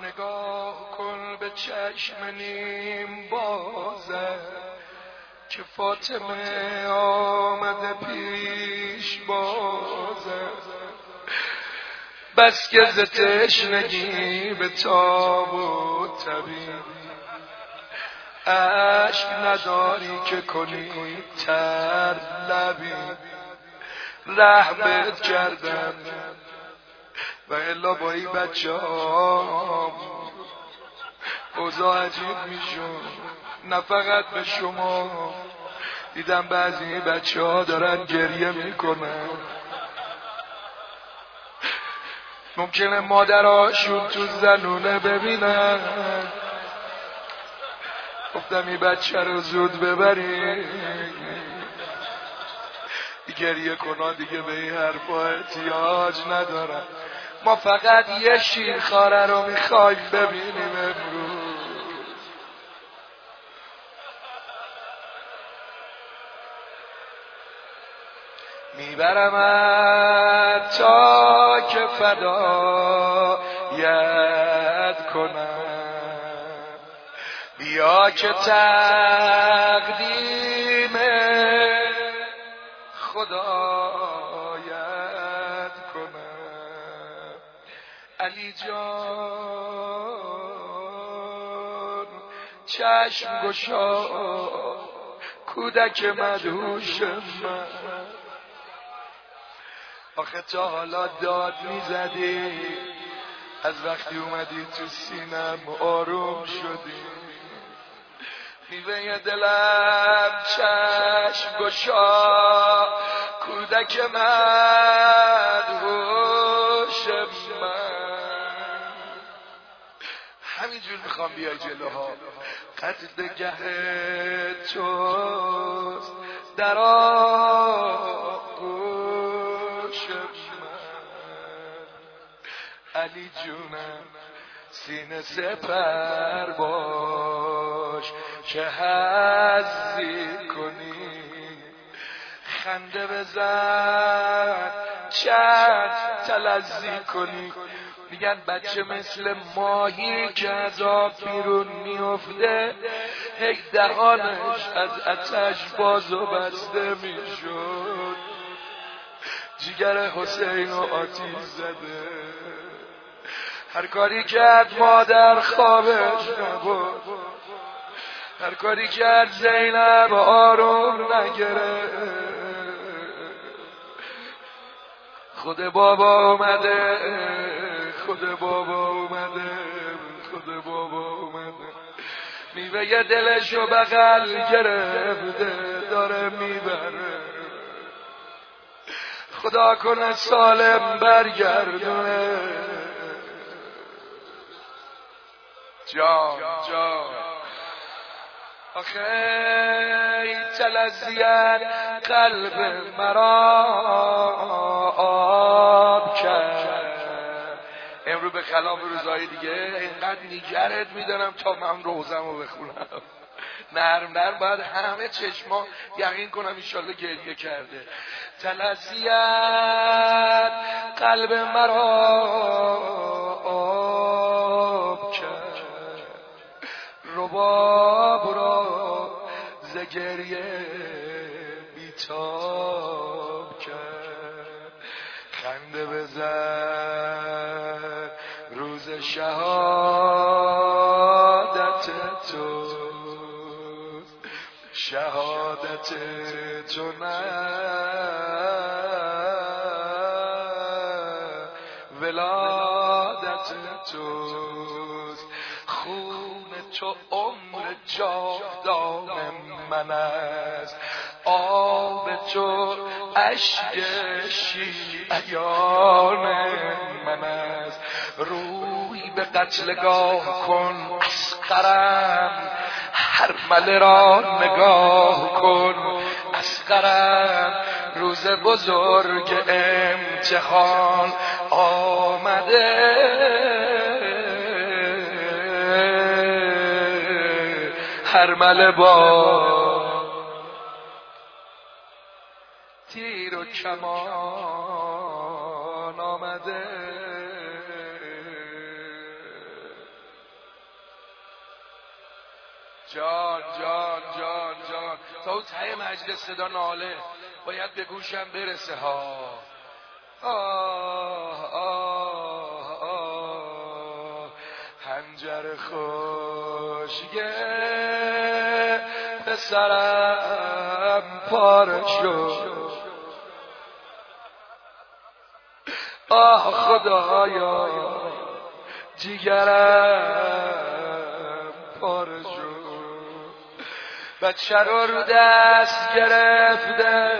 نگاه کن به چشم نیم بازه که فاطمه آمده پیش بازه. بس که ز تشنگی به تاب و طبیب عشق نداری که کنی تر لبی. رحمت کردم و الا با این بچه ها اوضاع عجیب میشون. نه فقط به شما، دیدم بعضی بچه ها دارن گریه میکنن. ممکنه مادراشون تو زنونه ببینن. گفتم این بچه رو زود ببری، گریه کنا دیگه به این حرفا احتیاج ندارم. ما فقط یه شیرخواره رو میخوایم ببینیم امروز. میبرمت تا که فدایت کنم، بیا که تقدیم خدایت کنم. علی جان چشم گشا کودک مدهوش من. آخه تا حالا داد میزدی، از وقتی اومدی تو سینم آروم شدی. میوه دلم چشم گشا کودک مدهوش من. همینجور میخوام بیای جلوها. قتلگه توست در آغوش من. علی جونم سینه سپر باش که حظی کنی. خنده بزن چند تلذی کنی. میگن بچه مثل ماهی که از آب بیرون میفته، هی دهانش از آتش باز و بسته میشد. جگر حسین و آتیش زده. هر کاری کرد مادر خوابش نبود، هر کاری کرد زینب آروم نگرفت. خود بابا اومده، خود بابا اومده، خود بابا اومده. میوه دلشو بغل گرفته داره میبره. خدا کنه سالم برگردونه. جان جان آخه تلذیت قلب مرا آب کرد. امروز به خلاف روزهای دیگه اینقدر نیگرت میدارم تا من روزمو بخونم. نرم نرم باید همه چشما یقین کنم انشالله گریه کرده. تلذیت قلب مرا آب کرد، رباب را ز گریه بیتاب کرد. خنده بزن روز شهادت تو، شهادت تو نه ولادت توست. خون تو عمر جاودان من است، آب تو اشک شیعیان من است. روی به قتلگاه کن اصغرم، هر مله را نگاه کن اصغرم. روز بزرگ امتحان آمده، هر مله با تیر و کمان آمده. جان جان جان تا اون ته مجلس صدا ناله باید به گوشم برسه ها. آه آه آه هنجر خوشگه به سرم پاره شد. آه خدایا جیگرم پاره شد. بچه رو دست گرفته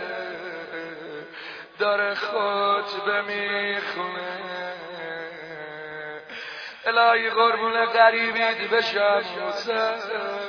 داره خطبه میخونه. الهی قربون غریبیت بشم حسین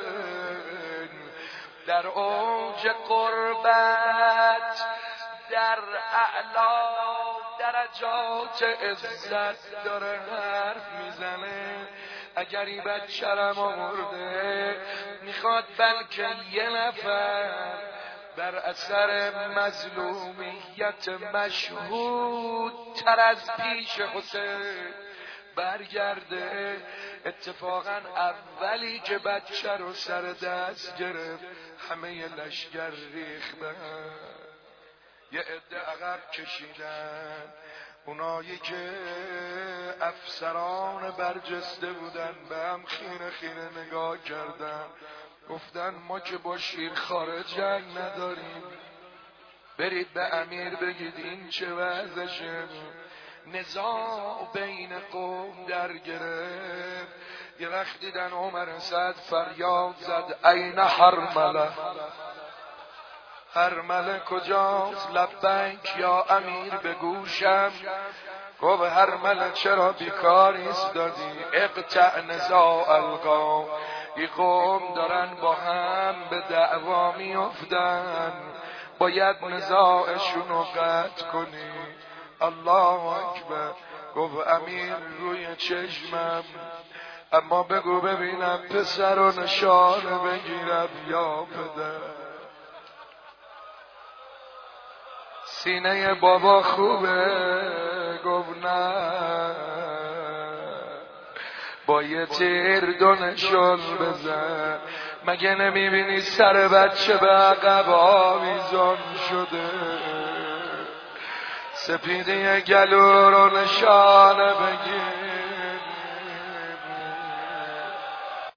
در اوج قربت در اعلی درجات عزت داره حرف میزنه. اگر این بچه‌رم آورده میخواد بلکه یه نفر بر اثر مظلومیت مشهود تر از پیش حسین برگرده. اتفاقا اولی که بچه رو سر دست گرفت همه لشگر ریختن، یه عده عقب کشیدن. اونایی که افسران برجسته بودن به هم خیره خیره نگاه کردن، گفتن ما که با شیرخواره جنگ نداریم، برید به امیر بگید این چه وضعشه. نزاع بین قوم در گرفت. یه وقت دیدن عمر سعد فریاد زد این حرمله، حرمله کجاست؟ لبیک یا امیر به گوشم. گفت حرمله چرا بیکار ایستادی؟ اقطع نزاع القوم، این قوم دارن با هم به دعوا میافتن، باید نزاعشون رو قطع کنی. الله اکبر. گفت امیر روی چشمم، اما بگو ببینم پسر و نشانه بگیرم یا پدر. سینه بابا خوبه؟ گفت نه، با یه تیر دو نشان بزن. مگه نمیبینی سر بچه به عقب آویزان شده؟ سپیده گلو رو نشانه بگیر.